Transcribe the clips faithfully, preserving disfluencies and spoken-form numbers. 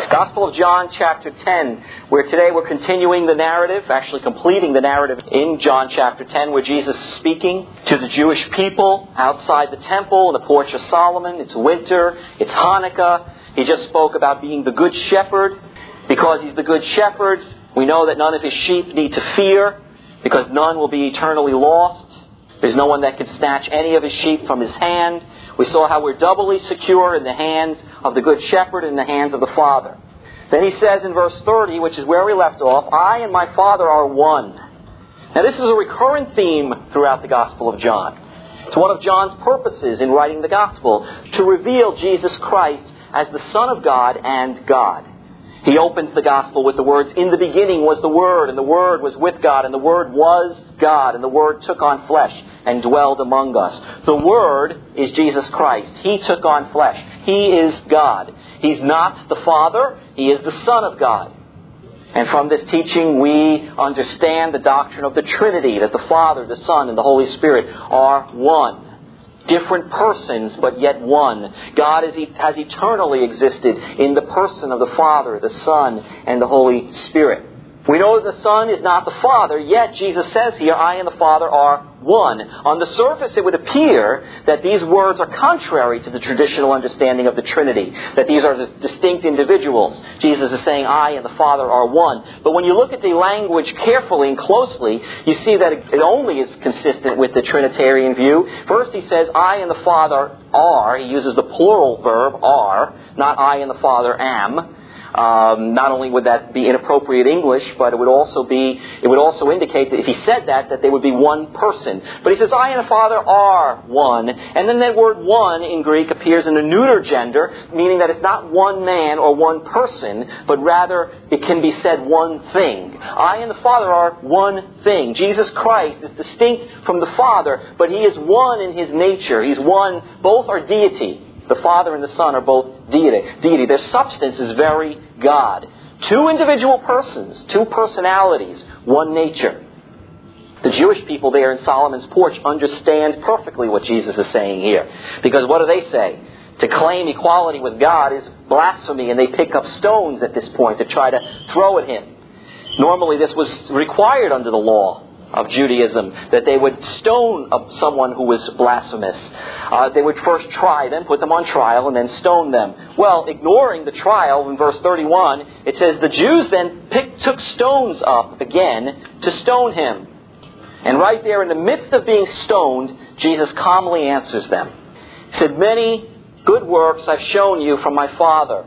Gospel of John, chapter ten, where today we're continuing the narrative, actually completing the narrative in John chapter ten, where Jesus is speaking to the Jewish people outside the temple, in the porch of Solomon. It's winter, it's Hanukkah. He just spoke about being the good shepherd. Because he's the good shepherd, we know that none of his sheep need to fear, because none will be eternally lost. There's no one that can snatch any of his sheep from his hand. We saw how we're doubly secure in the hands of the Good Shepherd and in the hands of the Father. Then he says in verse thirty, which is where we left off, I and my Father are one. Now this is a recurrent theme throughout the Gospel of John. It's one of John's purposes in writing the Gospel, to reveal Jesus Christ as the Son of God and God. He opens the Gospel with the words, in the beginning was the Word, and the Word was with God, and the Word was God, and the Word took on flesh and dwelled among us. The Word is Jesus Christ. He took on flesh. He is God. He's not the Father. He is the Son of God. And from this teaching we understand the doctrine of the Trinity, that the Father, the Son, and the Holy Spirit are one. Different persons, but yet one. God is, has eternally existed in the person of the Father, the Son, and the Holy Spirit. We know that the Son is not the Father, yet Jesus says here, I and the Father are one. On the surface, it would appear that these words are contrary to the traditional understanding of the Trinity, that these are the distinct individuals. Jesus is saying, I and the Father are one. But when you look at the language carefully and closely, you see that it only is consistent with the Trinitarian view. First he says, I and the Father are. He uses the plural verb, are, not I and the Father am. Um, not only would that be inappropriate English, but it would also be, it would also indicate that if he said that, that they would be one person. But he says, I and the Father are one. And then that word one in Greek appears in the neuter gender, meaning that it's not one man or one person, but rather it can be said one thing. I and the Father are one thing. Jesus Christ is distinct from the Father, but He is one in His nature. He's one, both are deity. The Father and the Son are both deity. deity. Their substance is very God. Two individual persons, two personalities, one nature. The Jewish people there in Solomon's porch understand perfectly what Jesus is saying here. Because what do they say? To claim equality with God is blasphemy, and they pick up stones at this point to try to throw at Him. Normally this was required under the law of Judaism, that they would stone someone who was blasphemous. Uh, they would first try them, put them on trial, and then stone them. Well, ignoring the trial, in verse thirty-one, it says, the Jews then picked, took stones up again to stone Him. And right there in the midst of being stoned, Jesus calmly answers them. He said, many good works I've shown you from my Father.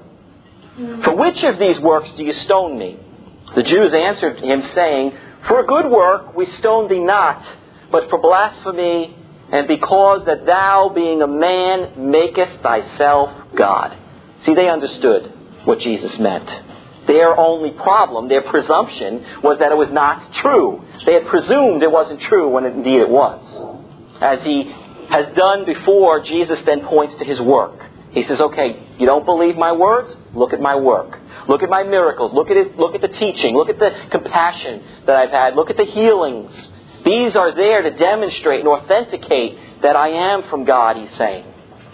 For which of these works do you stone me? The Jews answered Him, saying, for a good work we stone thee not, but for blasphemy, and because that thou, being a man, makest thyself God. See, they understood what Jesus meant. Their only problem, their presumption, was that it was not true. They had presumed it wasn't true when indeed it was. As He has done before, Jesus then points to His work. He says, okay, you don't believe my words? Look at my work. Look at my miracles. Look at it, look at the teaching. Look at the compassion that I've had. Look at the healings. These are there to demonstrate and authenticate that I am from God, He's saying.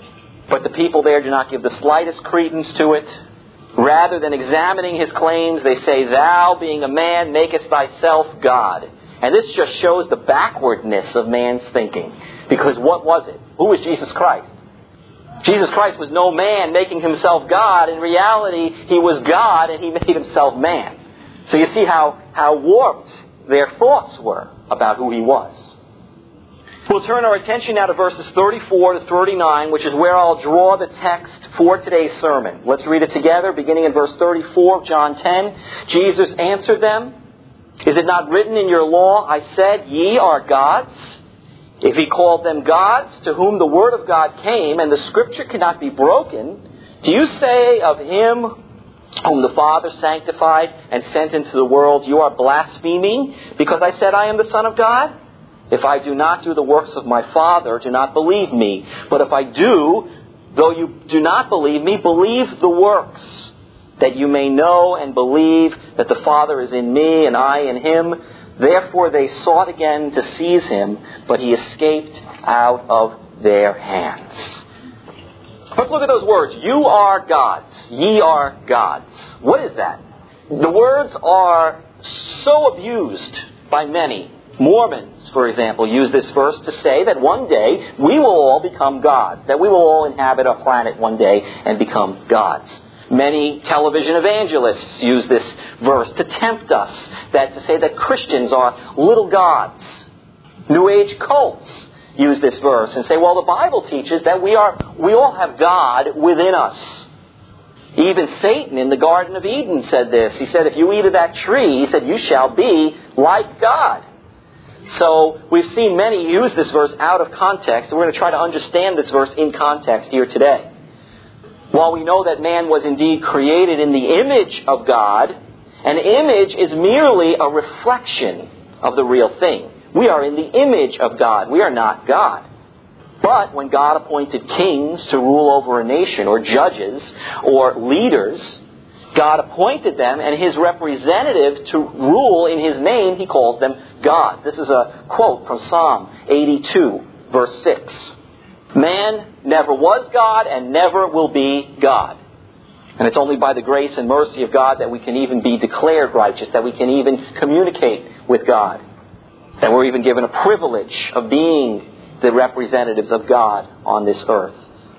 But the people there do not give the slightest credence to it. Rather than examining His claims, they say, thou, being a man, makest thyself God. And this just shows the backwardness of man's thinking. Because what was it? Who was Jesus Christ? Jesus Christ was no man making Himself God. In reality, He was God and He made Himself man. So you see how, how warped their thoughts were about who He was. We'll turn our attention now to verses thirty-four to thirty-nine, which is where I'll draw the text for today's sermon. Let's read it together, beginning in verse thirty-four of John ten. Jesus answered them, is it not written in your law, I said, ye are gods? If He called them gods, to whom the word of God came, and the Scripture cannot be broken, do you say of Him whom the Father sanctified and sent into the world, you are blaspheming, because I said I am the Son of God? If I do not do the works of my Father, do not believe me. But if I do, though you do not believe me, believe the works, that you may know and believe that the Father is in me and I in Him. Therefore they sought again to seize Him, but He escaped out of their hands. Let's look at those words. You are gods. Ye are gods. What is that? The words are so abused by many. Mormons, for example, use this verse to say that one day we will all become gods, that we will all inhabit a planet one day and become gods. Many television evangelists use this verse to tempt us, that to say that Christians are little gods. New Age cults use this verse and say, well, the Bible teaches that we are we all have God within us. Even Satan in the Garden of Eden said this. He said, if you eat of that tree, he said, you shall be like God. So we've seen many use this verse out of context, and we're going to try to understand this verse in context here today. While we know that man was indeed created in the image of God, an image is merely a reflection of the real thing. We are in the image of God. We are not God. But when God appointed kings to rule over a nation, or judges, or leaders, God appointed them, and His representative to rule in His name, He calls them gods. This is a quote from Psalm eighty-two, verse six. Man never was God and never will be God. And it's only by the grace and mercy of God that we can even be declared righteous, that we can even communicate with God, that we're even given a privilege of being the representatives of God on this earth.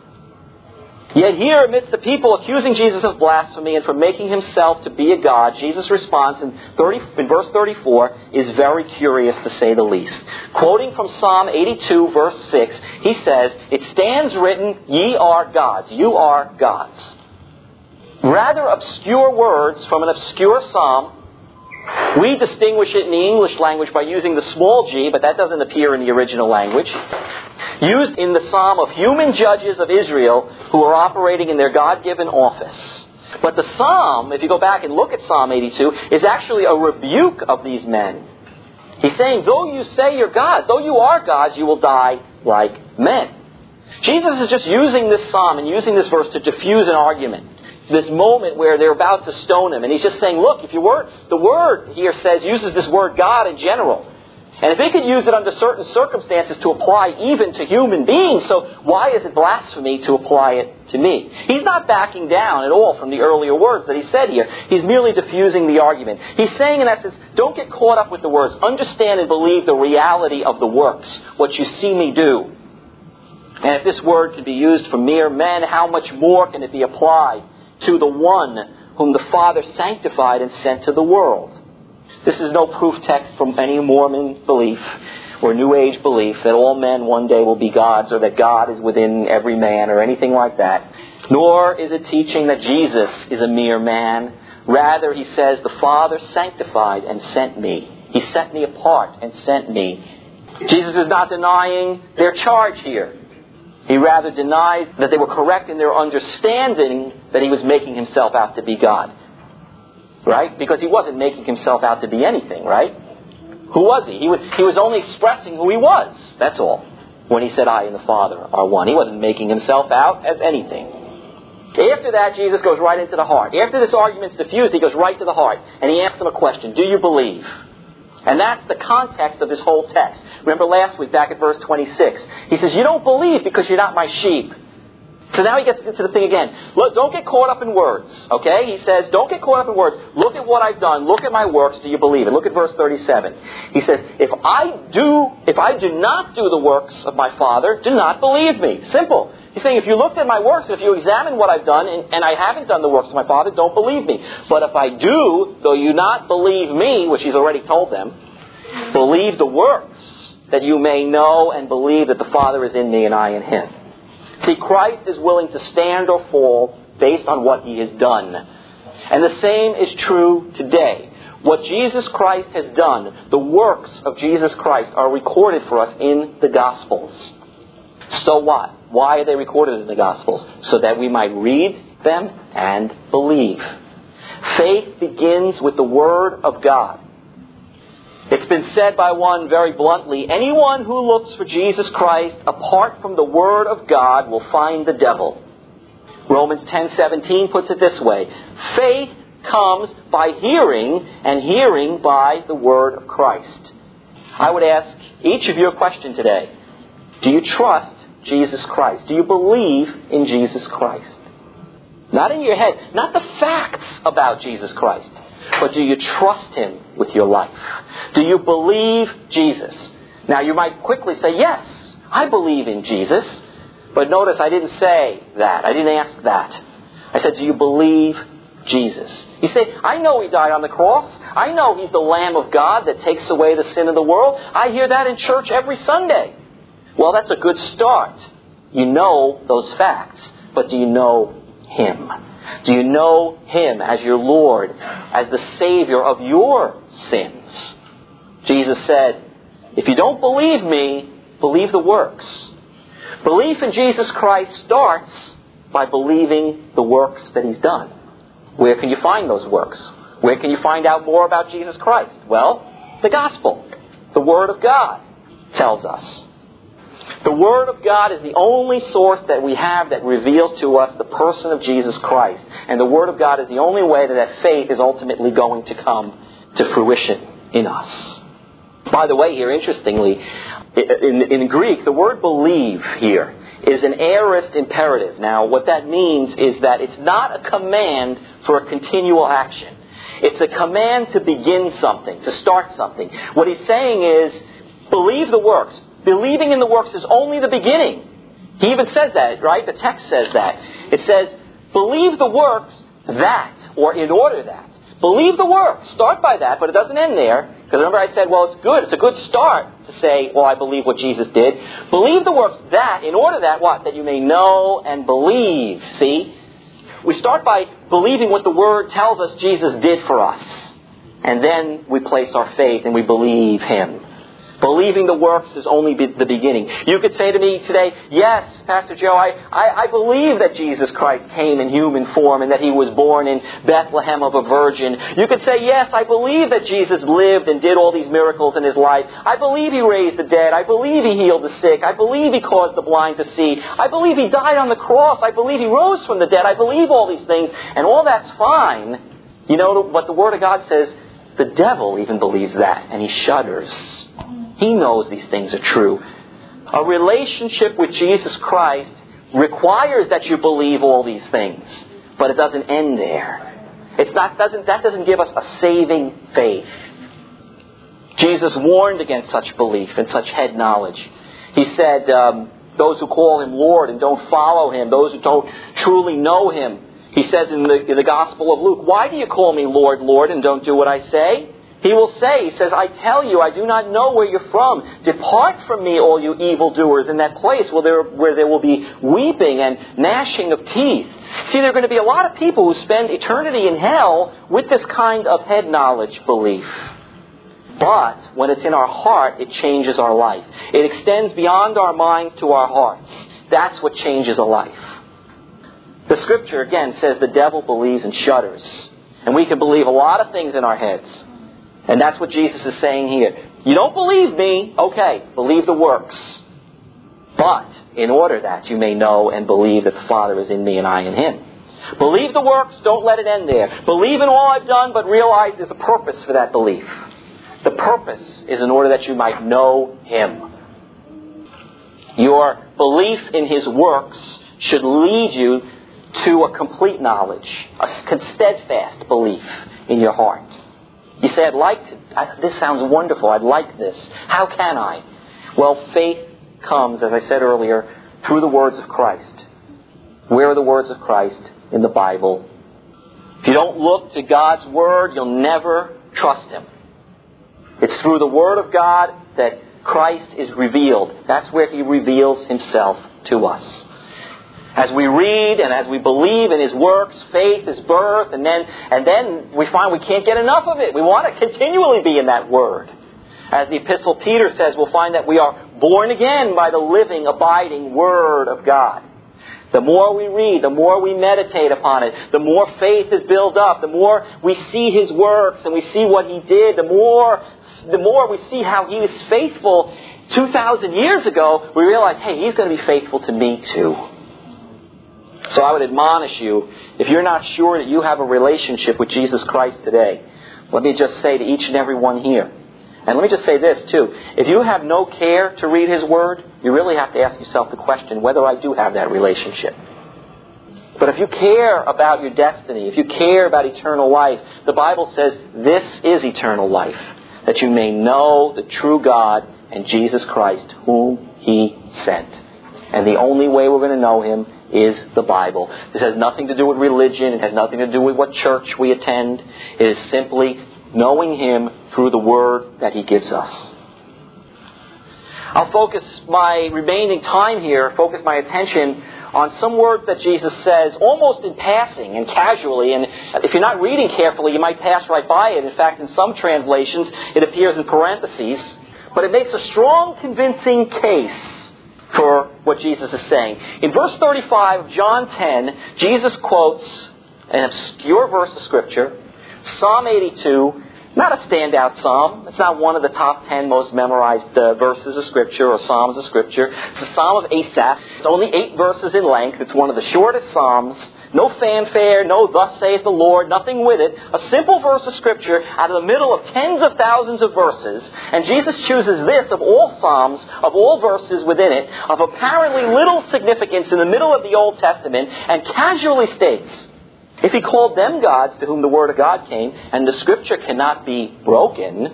Yet here, amidst the people accusing Jesus of blasphemy and for making Himself to be a God, Jesus' response in, thirty, in verse thirty-four is very curious, to say the least. Quoting from Psalm eighty-two, verse six, he says, "It stands written, ye are gods." You are gods. Rather obscure words from an obscure psalm. We distinguish it in the English language by using the small g, but that doesn't appear in the original language. Used in the psalm of human judges of Israel who are operating in their God-given office. But the psalm, if you go back and look at Psalm eighty-two, is actually a rebuke of these men. He's saying, though you say you're gods, though you are gods, you will die like men. Jesus is just using this psalm and using this verse to diffuse an argument. This moment where they're about to stone Him. And He's just saying, look, if you were, the word here says, uses this word God in general. And if they could use it under certain circumstances to apply even to human beings, so why is it blasphemy to apply it to me? He's not backing down at all from the earlier words that he said here. He's merely diffusing the argument. He's saying in essence, don't get caught up with the words. Understand and believe the reality of the works, what you see me do. And if this word can be used for mere men, how much more can it be applied to the one whom the Father sanctified and sent to the world? This is no proof text from any Mormon belief or New Age belief that all men one day will be gods, or that God is within every man, or anything like that. Nor is it teaching that Jesus is a mere man. Rather, he says, the Father sanctified and sent me. He set me apart and sent me. Jesus is not denying their charge here. He rather denies that they were correct in their understanding that He was making Himself out to be God. Right? Because He wasn't making Himself out to be anything, right? Who was He? He was, he was only expressing who He was. That's all. When He said, I and the Father are one. He wasn't making Himself out as anything. After that, Jesus goes right into the heart. After this argument's diffused, He goes right to the heart. And He asks them a question. Do you believe? And that's the context of this whole text. Remember last week, back at verse twenty-six, He says, you don't believe because you're not my sheep. So now He gets into the thing again. Look, don't get caught up in words, okay? He says, don't get caught up in words. Look at what I've done. Look at my works. Do you believe it? Look at verse thirty-seven. He says, if I do, if I do not do the works of my Father, do not believe me. Simple. He's saying, if you looked at my works, if you examine what I've done, and, and I haven't done the works of my Father, don't believe me. But if I do, though you not believe me, which He's already told them, believe the works, that you may know and believe that the Father is in me and I in Him. See, Christ is willing to stand or fall based on what He has done. And the same is true today. What Jesus Christ has done, the works of Jesus Christ, are recorded for us in the Gospels. So what? Why are they recorded in the Gospels? So that we might read them and believe. Faith begins with the Word of God. It's been said by one very bluntly, anyone who looks for Jesus Christ apart from the Word of God will find the devil. Romans ten seventeen puts it this way, faith comes by hearing, and hearing by the Word of Christ. I would ask each of you a question today. Do you trust Jesus Christ? Do you believe in Jesus Christ? Not in your head, not the facts about Jesus Christ, but do you trust Him with your life? Do you believe Jesus? Now you might quickly say, yes, I believe in Jesus. But notice I didn't say that. I didn't ask that. I said, do you believe Jesus? You say, I know He died on the cross. I know He's the Lamb of God that takes away the sin of the world. I hear that in church every Sunday. Well, that's a good start. You know those facts. But do you know Him? Do you know Him as your Lord, as the Savior of your sins? Jesus said, if you don't believe me, believe the works. Belief in Jesus Christ starts by believing the works that He's done. Where can you find those works? Where can you find out more about Jesus Christ? Well, the Gospel, the Word of God, tells us. The Word of God is the only source that we have that reveals to us the person of Jesus Christ. And the Word of God is the only way that that faith is ultimately going to come to fruition in us. By the way, here, interestingly, in, in Greek, the word believe here is an aorist imperative. Now, what that means is that it's not a command for a continual action. It's a command to begin something, to start something. What he's saying is, believe the works. Believing in the works is only the beginning. He even says that, right? The text says that. It says, believe the works that, or in order that. Believe the works. Start by that, but it doesn't end there. Because remember I said, well, it's good. It's a good start to say, well, I believe what Jesus did. Believe the works that, in order that, what? That you may know and believe. See? We start by believing what the Word tells us Jesus did for us. And then we place our faith and we believe Him. Believing the works is only be the beginning. You could say to me today, yes, Pastor Joe, I, I, I believe that Jesus Christ came in human form and that He was born in Bethlehem of a virgin. You could say, yes, I believe that Jesus lived and did all these miracles in His life. I believe He raised the dead. I believe He healed the sick. I believe He caused the blind to see. I believe He died on the cross. I believe He rose from the dead. I believe all these things. And all that's fine. You know what the Word of God says? The devil even believes that, and he shudders. He knows these things are true. A relationship with Jesus Christ requires that you believe all these things, but it doesn't end there. It's not doesn't that doesn't give us a saving faith. Jesus warned against such belief and such head knowledge. He said, um, "Those who call Him Lord and don't follow Him, those who don't truly know Him." He says in the, in the Gospel of Luke, "Why do you call me Lord, Lord, and don't do what I say?" He will say, he says, "I tell you, I do not know where you're from. Depart from me, all you evildoers," in that place where there, where there will be weeping and gnashing of teeth. See, there are going to be a lot of people who spend eternity in hell with this kind of head knowledge belief. But when it's in our heart, it changes our life. It extends beyond our minds to our hearts. That's what changes a life. The Scripture, again, says the devil believes and shudders. And we can believe a lot of things in our heads. And that's what Jesus is saying here. You don't believe me? Okay, believe the works. But in order that you may know and believe that the Father is in me and I in Him. Believe the works, don't let it end there. Believe in all I've done, but realize there's a purpose for that belief. The purpose is in order that you might know Him. Your belief in His works should lead you to a complete knowledge, a steadfast belief in your heart. You say, I'd like to, I, this sounds wonderful, I'd like this. How can I? Well, faith comes, as I said earlier, through the words of Christ. Where are the words of Christ? In the Bible. If you don't look to God's Word, you'll never trust Him. It's through the Word of God that Christ is revealed. That's where He reveals Himself to us. As we read and as we believe in His works, faith is birth, and then and then we find we can't get enough of it. We want to continually be in that Word. As the Epistle Peter says, we'll find that we are born again by the living, abiding Word of God. The more we read, the more we meditate upon it, the more faith is built up, the more we see His works and we see what He did, the more the more we see how He was faithful two thousand years ago, we realize, hey, He's going to be faithful to me too. So I would admonish you, if you're not sure that you have a relationship with Jesus Christ today, let me just say to each and every one here, And let me just say this, too. If you have no care to read His Word, you really have to ask yourself the question whether I do have that relationship. But if you care about your destiny, if you care about eternal life, the Bible says this is eternal life, that you may know the true God and Jesus Christ, whom He sent. And the only way we're going to know Him is the Bible. This has nothing to do with religion. It has nothing to do with what church we attend. It is simply knowing Him through the Word that He gives us. I'll focus my remaining time here, focus my attention on some words that Jesus says almost in passing and casually. And if you're not reading carefully, you might pass right by it. In fact, in some translations, it appears in parentheses. But it makes a strong, convincing case for what Jesus is saying. In verse thirty-five of John ten, Jesus quotes an obscure verse of Scripture, Psalm eighty-two, not a standout psalm. It's not one of the top ten most memorized uh, verses of Scripture or psalms of Scripture. It's a psalm of Asaph. It's only eight verses in length. It's one of the shortest psalms. No fanfare, no thus saith the Lord, nothing with it. A simple verse of Scripture out of the middle of tens of thousands of verses. And Jesus chooses this of all psalms, of all verses within it, of apparently little significance in the middle of the Old Testament, and casually states, if He called them gods to whom the Word of God came, and the Scripture cannot be broken,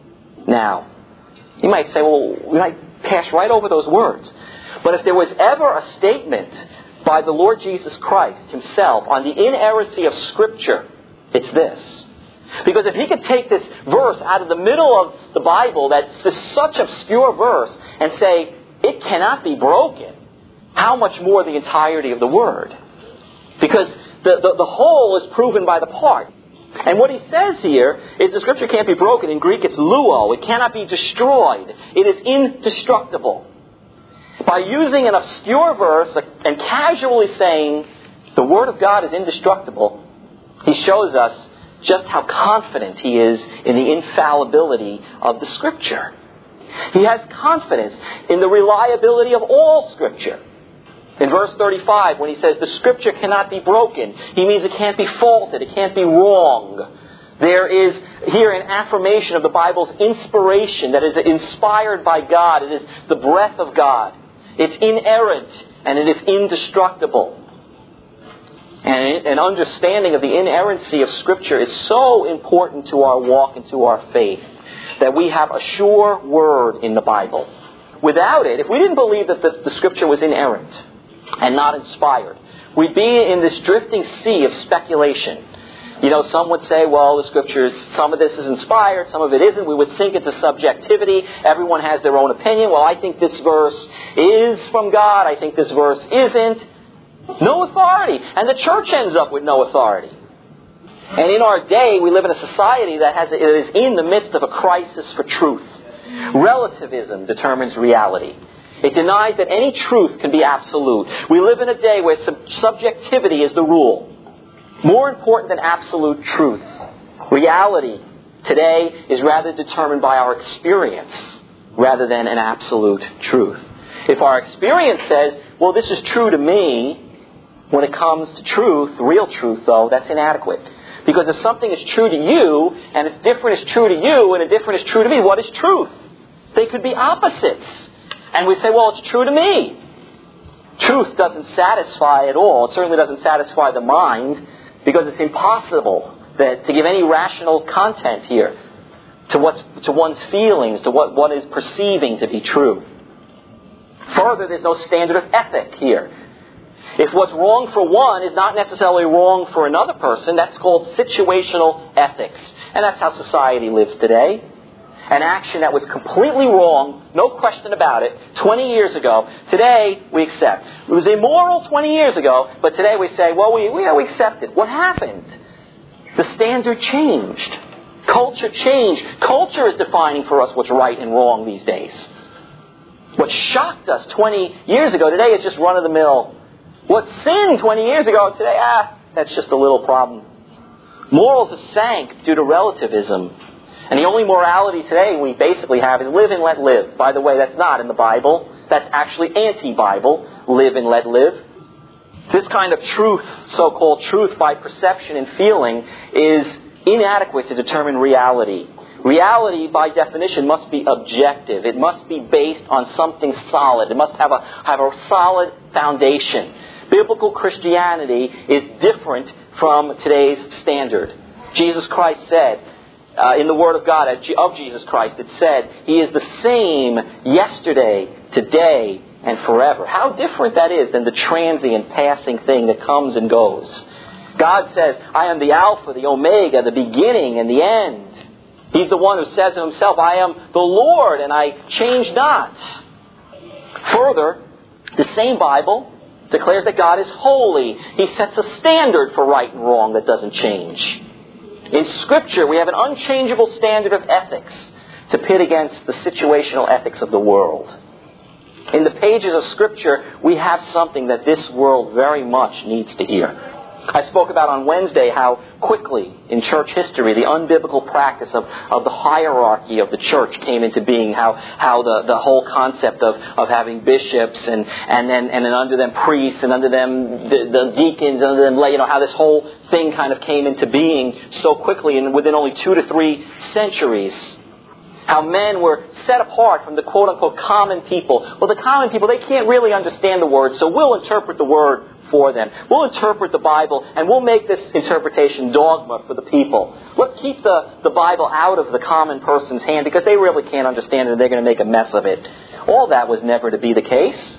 now, you might say, well, we might pass right over those words. But if there was ever a statement by the Lord Jesus Christ Himself on the inerrancy of Scripture, it's this. Because if He could take this verse out of the middle of the Bible, that's just such obscure verse, and say, it cannot be broken, how much more the entirety of the Word? Because the, the, the whole is proven by the part. And what He says here is the Scripture can't be broken. In Greek it's luo. It cannot be destroyed. It is indestructible. By using an obscure verse and casually saying the Word of God is indestructible, He shows us just how confident He is in the infallibility of the Scripture. He has confidence in the reliability of all Scripture. In verse thirty-five, when He says the Scripture cannot be broken, He means it can't be faulted, it can't be wrong. There is here an affirmation of the Bible's inspiration, that is inspired by God. It is the breath of God. It's inerrant, and it is indestructible. And an understanding of the inerrancy of Scripture is so important to our walk and to our faith, that we have a sure word in the Bible. Without it, if we didn't believe that the, the Scripture was inerrant and not inspired, we'd be in this drifting sea of speculation. You know, some would say, well, the Scriptures, some of this is inspired, some of it isn't. We would sink into subjectivity. Everyone has their own opinion. Well, I think this verse is from God. I think this verse isn't. No authority. And the church ends up with no authority. And in our day, we live in a society that has, is in the midst of a crisis for truth. Relativism determines reality. It denies that any truth can be absolute. We live in a day where sub- subjectivity is the rule. More important than absolute truth. Reality today is rather determined by our experience rather than an absolute truth. If our experience says, well, this is true to me, when it comes to truth, real truth though, that's inadequate. Because if something is true to you, and it's different is true to you, and a different is true to me, what is truth? They could be opposites. And we say, well, it's true to me. Truth doesn't satisfy at all. It certainly doesn't satisfy the mind, because it's impossible that, to give any rational content here to what's to one's feelings, to what one is perceiving to be true. Further, there's no standard of ethic here. If what's wrong for one is not necessarily wrong for another person, that's called situational ethics. And that's how society lives today. An action that was completely wrong, no question about it, twenty years ago, today we accept. It was immoral twenty years ago, but today we say, well, we, we, we accept it. What happened? The standard changed. Culture changed. Culture is defining for us what's right and wrong these days. What shocked us twenty years ago, today is just run-of-the-mill. What sinned twenty years ago, today, ah, that's just a little problem. Morals have sank due to relativism. And the only morality today we basically have is live and let live. By the way, that's not in the Bible. That's actually anti-Bible. Live and let live. This kind of truth, so-called truth by perception and feeling, is inadequate to determine reality. Reality, by definition, must be objective. It must be based on something solid. It must have a, have a solid foundation. Biblical Christianity is different from today's standard. Jesus Christ said, uh, in the Word of God of Jesus Christ, it said, He is the same yesterday, today, and forever. How different that is than the transient, passing thing that comes and goes. God says, I am the Alpha, the Omega, the beginning and the end. He's the one who says of Himself, I am the Lord and I change not. Further, the same Bible declares that God is holy. He sets a standard for right and wrong that doesn't change. In Scripture, we have an unchangeable standard of ethics to pit against the situational ethics of the world. In the pages of Scripture, we have something that this world very much needs to hear. I spoke about on Wednesday how quickly in church history the unbiblical practice of, of the hierarchy of the church came into being, how how the, the whole concept of, of having bishops and, and then and then under them priests and under them the, the deacons and under them lay, you know, how this whole thing kind of came into being so quickly and within only two to three centuries. How men were set apart from the quote-unquote common people. Well, the common people, they can't really understand the Word, so we'll interpret the Word for them. We'll interpret the Bible, and we'll make this interpretation dogma for the people. Let's keep the, the Bible out of the common person's hand, because they really can't understand it, and they're going to make a mess of it. All that was never to be the case.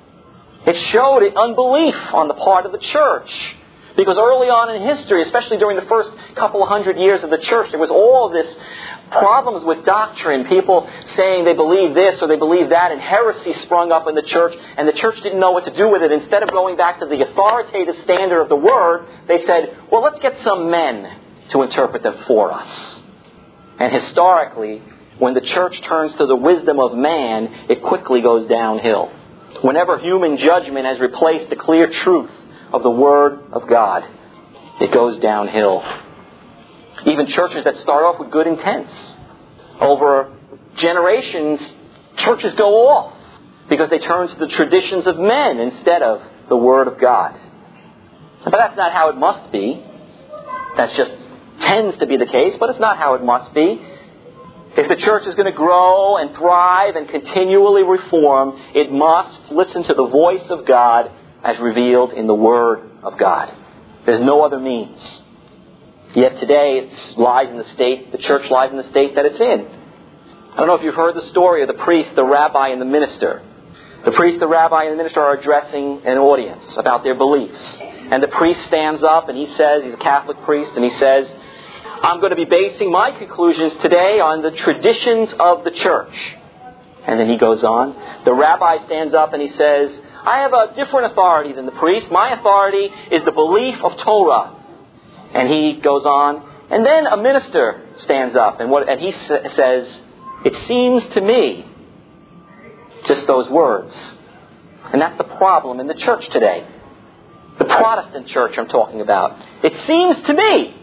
It showed unbelief on the part of the church. Because early on in history, especially during the first couple of hundred years of the church, there was all of this problems with doctrine. People saying they believe this or they believe that, and heresy sprung up in the church, and the church didn't know what to do with it. Instead of going back to the authoritative standard of the Word, they said, well, let's get some men to interpret them for us. And historically, when the church turns to the wisdom of man, it quickly goes downhill. Whenever human judgment has replaced the clear truth of the Word of God, it goes downhill. Even churches that start off with good intents, over generations, churches go off because they turn to the traditions of men instead of the Word of God. But that's not how it must be. That just tends to be the case, but it's not how it must be. If the church is going to grow and thrive and continually reform, it must listen to the voice of God as revealed in the Word of God. There's no other means. Yet today it lies in the state, the church lies in the state that it's in. I don't know if you've heard the story of the priest, the rabbi, and the minister. The priest, the rabbi, and the minister are addressing an audience about their beliefs. And the priest stands up and he says, he's a Catholic priest, and he says, I'm going to be basing my conclusions today on the traditions of the church. And then he goes on. The rabbi stands up and he says, I have a different authority than the priest. My authority is the belief of Torah. And he goes on. And then a minister stands up and what and he sa- says, it seems to me, just those words. And that's the problem in the church today. The Protestant church I'm talking about. It seems to me.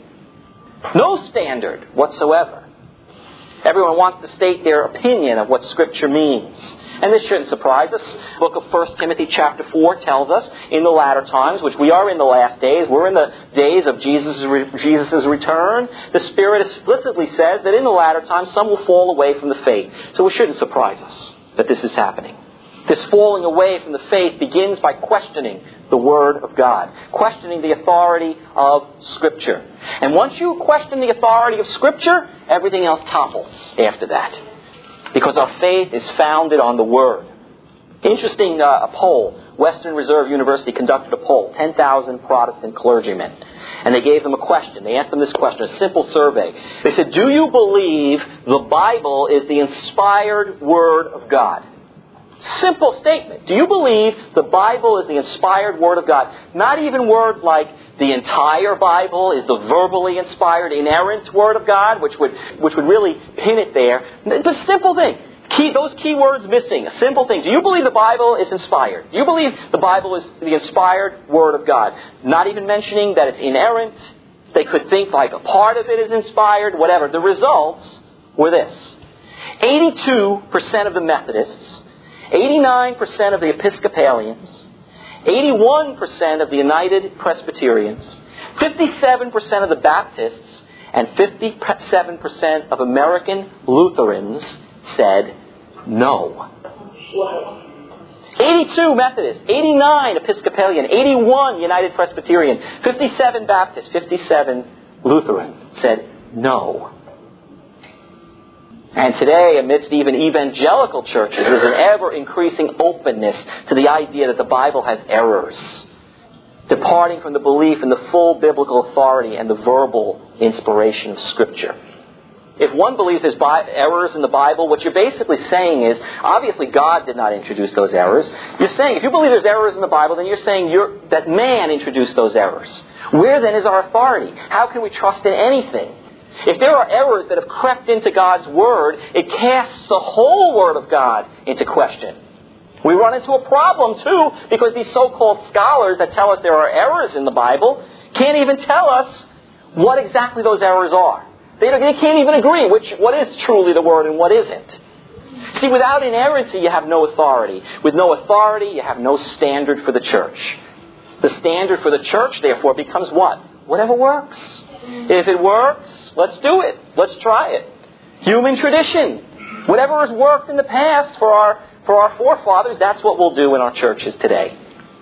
No standard whatsoever. Everyone wants to state their opinion of what Scripture means. And this shouldn't surprise us. The book of First Timothy chapter four tells us, in the latter times, which we are in the last days, we're in the days of Jesus' Jesus' return, the Spirit explicitly says that in the latter times some will fall away from the faith. So it shouldn't surprise us that this is happening. This falling away from the faith begins by questioning the Word of God, questioning the authority of Scripture. And once you question the authority of Scripture, everything else topples after that. Because our faith is founded on the Word. Interesting uh, a poll. Western Reserve University conducted a poll. ten thousand Protestant clergymen. And they gave them a question. They asked them this question, a simple survey. They said, do you believe the Bible is the inspired Word of God? Simple statement. Do you believe the Bible is the inspired Word of God? Not even words like the entire Bible is the verbally inspired, inerrant Word of God, which would which would really pin it there. The simple thing. Key, those key words missing. A simple thing. Do you believe the Bible is inspired? Do you believe the Bible is the inspired Word of God? Not even mentioning that it's inerrant. They could think like a part of it is inspired, whatever. The results were this. eighty-two percent of the Methodists, eighty-nine percent of the Episcopalians, eighty-one percent of the United Presbyterians, fifty-seven percent of the Baptists, And fifty-seven percent of American Lutherans said no. eighty-two Methodist, eighty-nine Episcopalian, eighty-one United Presbyterian, fifty-seven Baptist, fifty-seven Lutheran said no. And today, amidst even evangelical churches, there's an ever-increasing openness to the idea that the Bible has errors, departing from the belief in the full biblical authority and the verbal inspiration of Scripture. If one believes there's bi- errors in the Bible, what you're basically saying is, obviously God did not introduce those errors. You're saying, if you believe there's errors in the Bible, then you're saying you're, that man introduced those errors. Where then is our authority? How can we trust in anything? If there are errors that have crept into God's Word, it casts the whole Word of God into question. We run into a problem, too, because these so-called scholars that tell us there are errors in the Bible can't even tell us what exactly those errors are. They, they can't even agree which what is truly the Word and what isn't. See, without inerrancy, you have no authority. With no authority, you have no standard for the church. The standard for the church, therefore, becomes what? Whatever works. If it works, let's do it. Let's try it. Human tradition. Whatever has worked in the past for our for our forefathers, that's what we'll do in our churches today.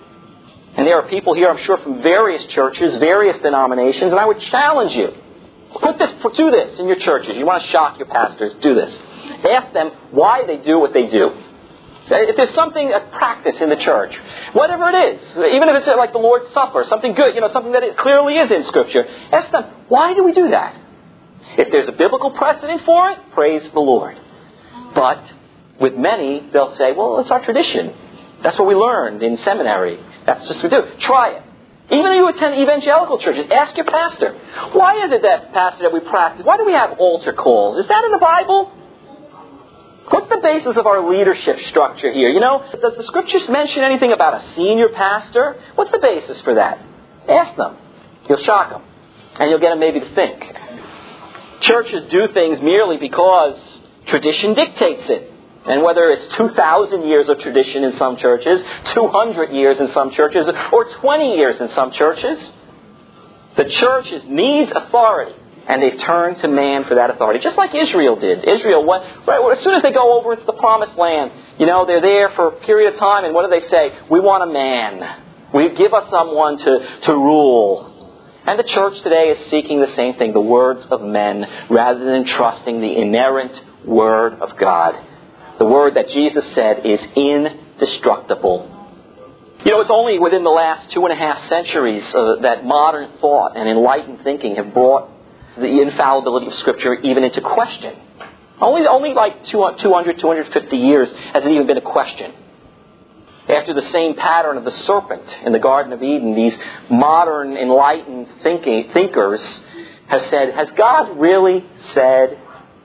And there are people here, I'm sure, from various churches, various denominations, and I would challenge you. Put this, do this in your churches. You want to shock your pastors, do this. Ask them why they do what they do. If there's something, a practice in the church, whatever it is, even if it's like the Lord's Supper, something good, you know, something that it clearly is in Scripture, ask them, why do we do that? If there's a biblical precedent for it, praise the Lord. But with many, they'll say, well, it's our tradition. That's what we learned in seminary. That's just what we do. Try it. Even if you attend evangelical churches, ask your pastor, why is it that, pastor, that we practice? Why do we have altar calls? Is that in the Bible? What's the basis of our leadership structure here? You know, does the Scriptures mention anything about a senior pastor? What's the basis for that? Ask them. You'll shock them. And you'll get them maybe to think. Churches do things merely because tradition dictates it. And whether it's two thousand years of tradition in some churches, two hundred years in some churches, or twenty years in some churches, the church needs authority. And they've turned to man for that authority. Just like Israel did. Israel, what, right, as soon as they go over into the promised land, you know, they're there for a period of time, and what do they say? We want a man. We give us someone to, to rule. And the church today is seeking the same thing, the words of men, rather than trusting the inerrant Word of God. The Word that Jesus said is indestructible. You know, it's only within the last two and a half centuries uh, that modern thought and enlightened thinking have brought the infallibility of Scripture even into question. Only, only like two hundred, two hundred fifty years has it even been a question. After the same pattern of the serpent in the Garden of Eden, these modern enlightened thinking, thinkers have said, has God really said?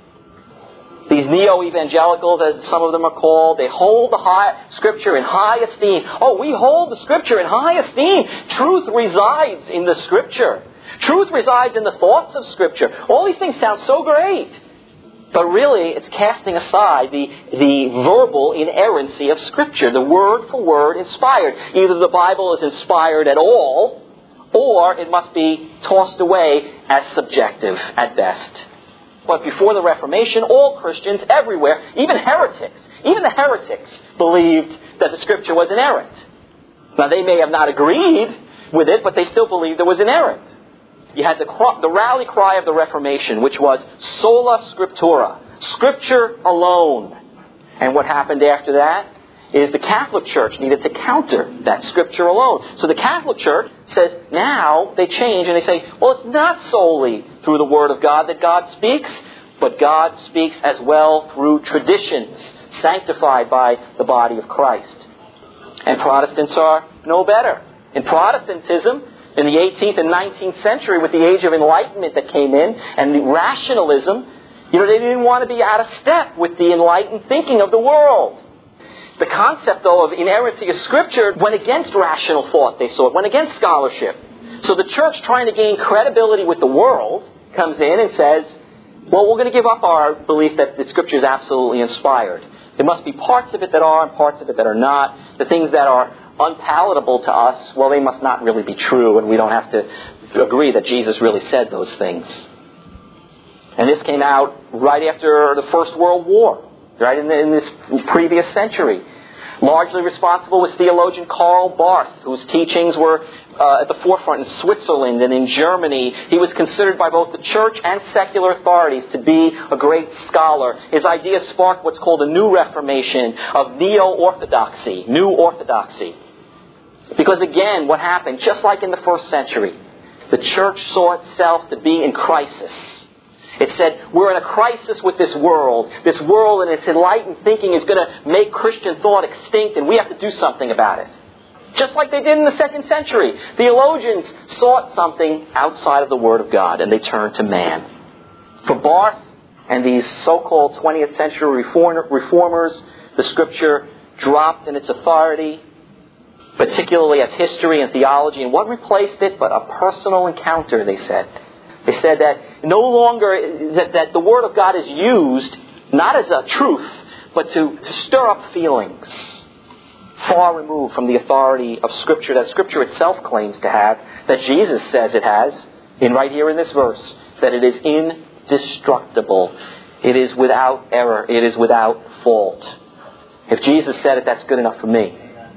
These neo-evangelicals, as some of them are called, they hold the high, Scripture in high esteem. Oh, we hold the Scripture in high esteem. Truth resides in the Scripture. Truth resides in the thoughts of Scripture. All these things sound so great. But really, it's casting aside the, the verbal inerrancy of Scripture, the word for word inspired. Either the Bible is inspired at all, or it must be tossed away as subjective at best. But before the Reformation, all Christians everywhere, even heretics, even the heretics believed that the Scripture was inerrant. Now, they may have not agreed with it, but they still believed it was inerrant. You had the, the rally cry of the Reformation, which was sola scriptura, Scripture alone. And what happened after that is the Catholic Church needed to counter that Scripture alone. So the Catholic Church says, now they change and they say, well, it's not solely through the Word of God that God speaks, but God speaks as well through traditions sanctified by the body of Christ. And Protestants are no better. In Protestantism, in the eighteenth and nineteenth century, with the age of enlightenment that came in, and the rationalism, you know, they didn't want to be out of step with the enlightened thinking of the world. The concept, though, of inerrancy of Scripture went against rational thought, they saw it, went against scholarship. So the church, trying to gain credibility with the world, comes in and says, well, we're going to give up our belief that the Scripture is absolutely inspired. There must be parts of it that are and parts of it that are not. The things that are unpalatable to us, well, they must not really be true, and we don't have to agree that Jesus really said those things. And this came out right after the First World War, right in, the, in this previous century. Largely responsible was theologian Karl Barth, whose teachings were uh, at the forefront in Switzerland and in Germany. He was considered by both the church and secular authorities to be a great scholar. His ideas sparked what's called a new reformation of neo-orthodoxy, new orthodoxy. Because again, what happened, just like in the first century, the church saw itself to be in crisis. It said, we're in a crisis with this world. This world and its enlightened thinking is going to make Christian thought extinct, and we have to do something about it. Just like they did in the second century. Theologians sought something outside of the Word of God, and they turned to man. For Barth and these so-called twentieth century reform- reformers, the Scripture dropped in its authority, particularly as history and theology. And what replaced it but a personal encounter, they said. They said that no longer, that, that the Word of God is used not as a truth, but to, to stir up feelings far removed from the authority of Scripture that Scripture itself claims to have, that Jesus says it has, in right here in this verse, that it is indestructible. It is without error. It is without fault. If Jesus said it, that's good enough for me.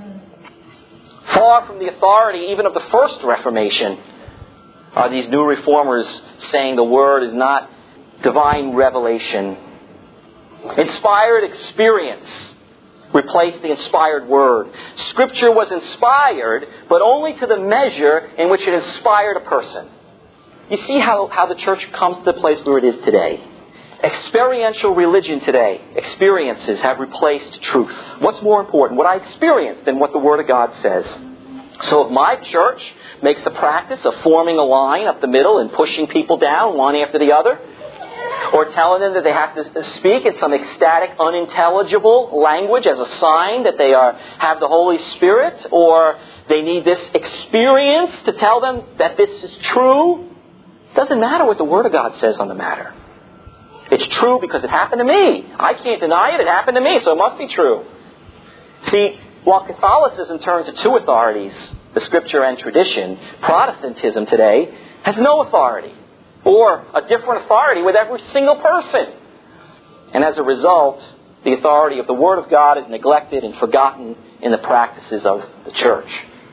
Far from the authority even of the first Reformation are these new reformers saying the Word is not divine revelation. Inspired experience replaced the inspired Word. Scripture was inspired, but only to the measure in which it inspired a person. You see how, how the church comes to the place where it is today. Experiential religion today, experiences have replaced truth. What's more important, what I experience, than what the Word of God says? So if my church makes a practice of forming a line up the middle and pushing people down one after the other, or telling them that they have to speak in some ecstatic, unintelligible language as a sign that they are have the Holy Spirit, or they need this experience to tell them that this is true, it doesn't matter what the Word of God says on the matter. It's true because it happened to me. I can't deny it. It happened to me, so it must be true. See, while Catholicism turns to two authorities, the Scripture and tradition, Protestantism today has no authority, or a different authority with every single person. And as a result, the authority of the Word of God is neglected and forgotten in the practices of the church.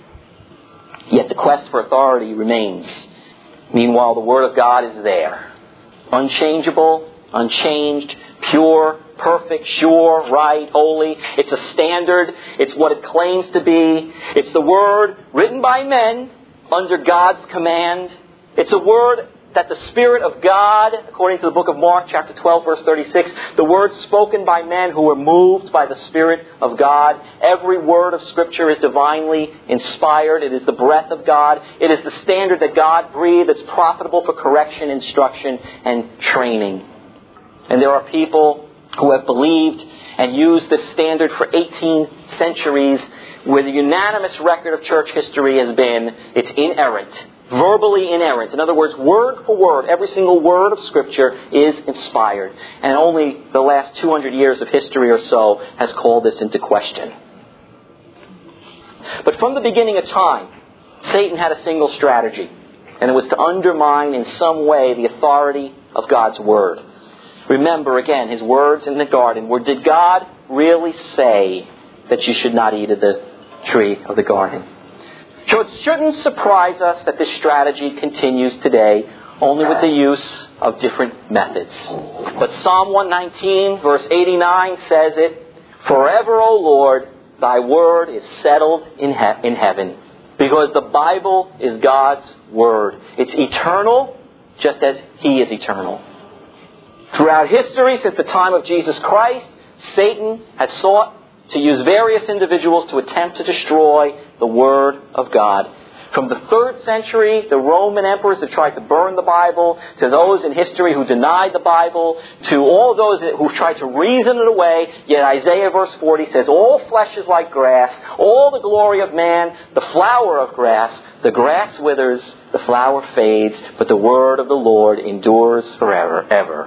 Yet the quest for authority remains. Meanwhile, the Word of God is there, unchangeable, unchanged, pure, perfect, sure, right, holy. It's a standard. It's what it claims to be. It's the Word written by men under God's command. It's a Word that the Spirit of God, according to the book of Mark, chapter twelve, verse thirty-six, the Word spoken by men who were moved by the Spirit of God. Every word of Scripture is divinely inspired. It is the breath of God. It is the standard that God breathed that's profitable for correction, instruction, and training. And there are people who have believed and used this standard for eighteen centuries, where the unanimous record of church history has been it's inerrant, verbally inerrant. In other words, word for word, every single word of Scripture is inspired. And only the last two hundred years of history or so has called this into question. But from the beginning of time, Satan had a single strategy, and it was to undermine in some way the authority of God's Word. Remember, again, his words in the garden were, did God really say that you should not eat of the tree of the garden? So it shouldn't surprise us that this strategy continues today, only with the use of different methods. But Psalm one nineteen, verse eighty-nine says it, forever, O Lord, thy word is settled in, he- in heaven. Because the Bible is God's Word. It's eternal, just as He is eternal. Throughout history, since the time of Jesus Christ, Satan has sought to use various individuals to attempt to destroy the Word of God. From the third century, the Roman emperors that tried to burn the Bible, to those in history who denied the Bible, to all those who tried to reason it away, yet Isaiah verse forty says, all flesh is like grass, all the glory of man, the flower of grass. The grass withers, the flower fades, but the word of the Lord endures forever, ever.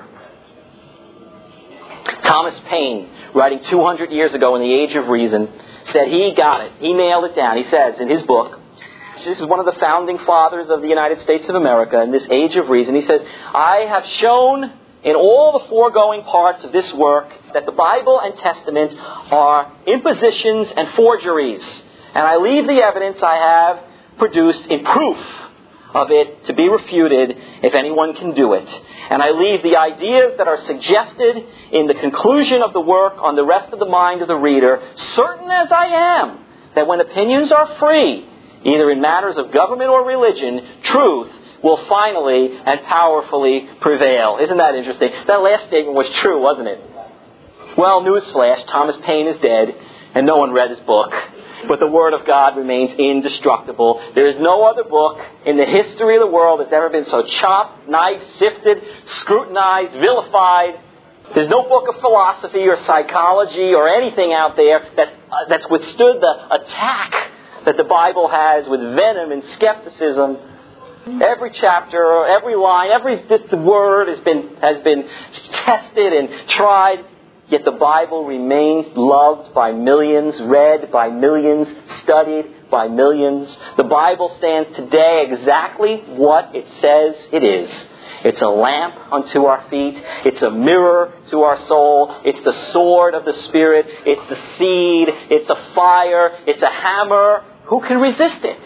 Thomas Paine, writing two hundred years ago in the Age of Reason, said he got it. He nailed it down. He says in his book, this is one of the founding fathers of the United States of America in this Age of Reason, he says, I have shown in all the foregoing parts of this work that the Bible and Testament are impositions and forgeries. And I leave the evidence I have produced in proof of it to be refuted if anyone can do it. And I leave the ideas that are suggested in the conclusion of the work on the rest of the mind of the reader, certain as I am that when opinions are free, either in matters of government or religion, truth will finally and powerfully prevail. Isn't that interesting? That last statement was true, wasn't it? Well, newsflash, Thomas Paine is dead, and no one read his book. But the Word of God remains indestructible. There is no other book in the history of the world that's ever been so chopped, knifed, sifted, scrutinized, vilified. There's no book of philosophy or psychology or anything out there that's, uh, that's withstood the attack that the Bible has with venom and skepticism. Every chapter, every line, every this word has been has been tested and tried. Yet the Bible remains loved by millions, read by millions, studied by millions. The Bible stands today exactly what it says it is. It's a lamp unto our feet. It's a mirror to our soul. It's the sword of the Spirit. It's the seed. It's a fire. It's a hammer. Who can resist it?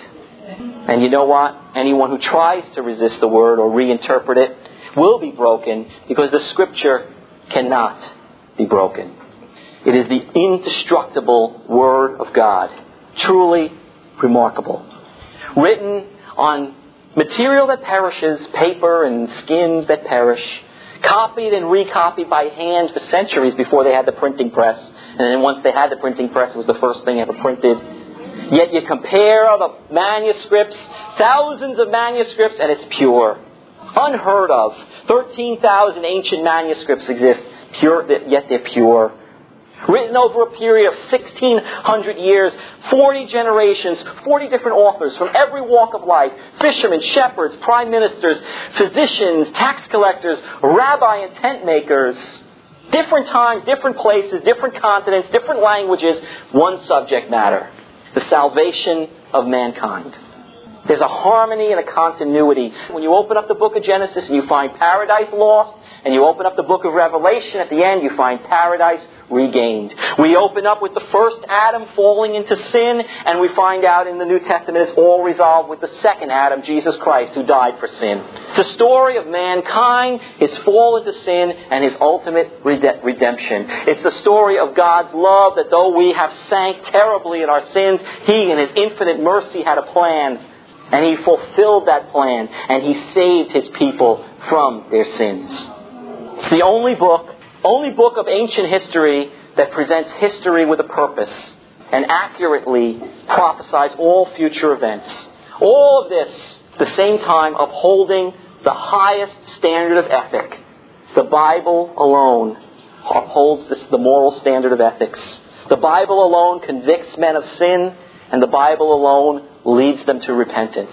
And you know what? Anyone who tries to resist the Word or reinterpret it will be broken, because the Scripture cannot be broken. It is the indestructible Word of God. Truly remarkable. Written on material that perishes, paper and skins that perish. Copied and recopied by hand for centuries before they had the printing press. And then once they had the printing press, it was the first thing ever printed. Yet you compare the manuscripts, thousands of manuscripts, and it's pure. Unheard of. thirteen thousand ancient manuscripts exist, pure, yet they're pure. Written over a period of sixteen hundred years, forty generations, forty different authors from every walk of life. Fishermen, shepherds, prime ministers, physicians, tax collectors, rabbi and tent makers. Different times, different places, different continents, different languages, one subject matter. The salvation of mankind. There's a harmony and a continuity. When you open up the book of Genesis and you find paradise lost, and you open up the book of Revelation, at the end you find paradise regained. We open up with the first Adam falling into sin, and we find out in the New Testament it's all resolved with the second Adam, Jesus Christ, who died for sin. It's a story of mankind, his fall into sin, and his ultimate rede- redemption. It's the story of God's love, that though we have sank terribly in our sins, He in His infinite mercy had a plan. And He fulfilled that plan, and He saved His people from their sins. It's the only book, only book of ancient history that presents history with a purpose and accurately prophesies all future events. All of this, at the same time, upholding the highest standard of ethic. The Bible alone upholds this, the moral standard of ethics. The Bible alone convicts men of sin, and the Bible alone leads them to repentance.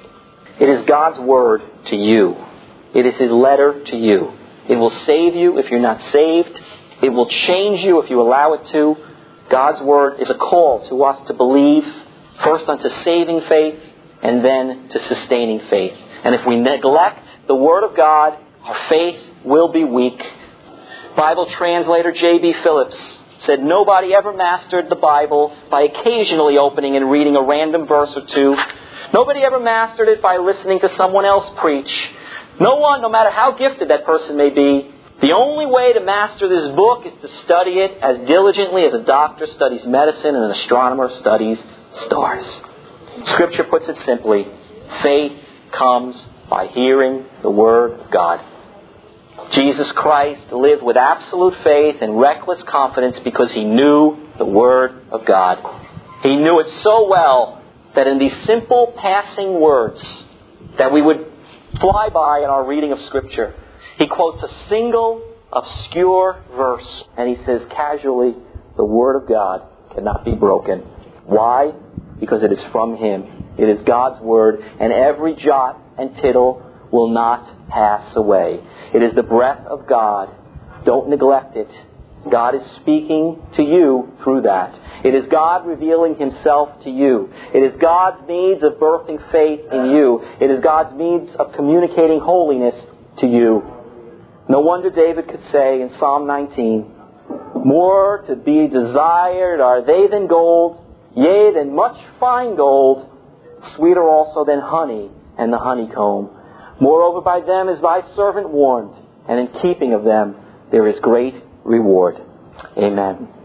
It is God's Word to you. It is His letter to you. It will save you if you're not saved. It will change you if you allow it to. God's Word is a call to us to believe, first unto saving faith, and then to sustaining faith. And if we neglect the Word of God, our faith will be weak. Bible translator J B Phillips said nobody ever mastered the Bible by occasionally opening and reading a random verse or two. Nobody ever mastered it by listening to someone else preach. No one, no matter how gifted that person may be, the only way to master this book is to study it as diligently as a doctor studies medicine and an astronomer studies stars. Scripture puts it simply, faith comes by hearing the Word of God. Jesus Christ lived with absolute faith and reckless confidence because He knew the Word of God. He knew it so well that in these simple passing words that we would fly by in our reading of Scripture, He quotes a single obscure verse and He says casually, the Word of God cannot be broken. Why? Because it is from Him. It is God's Word, and every jot and tittle will not pass away. It is the breath of God. Don't neglect it. God is speaking to you through that. It is God revealing Himself to you. It is God's means of birthing faith in you. It is God's means of communicating holiness to you. No wonder David could say in Psalm nineteen, more to be desired are they than gold, yea, than much fine gold, sweeter also than honey and the honeycomb. Moreover, by them is thy servant warned, and in keeping of them there is great reward. Amen.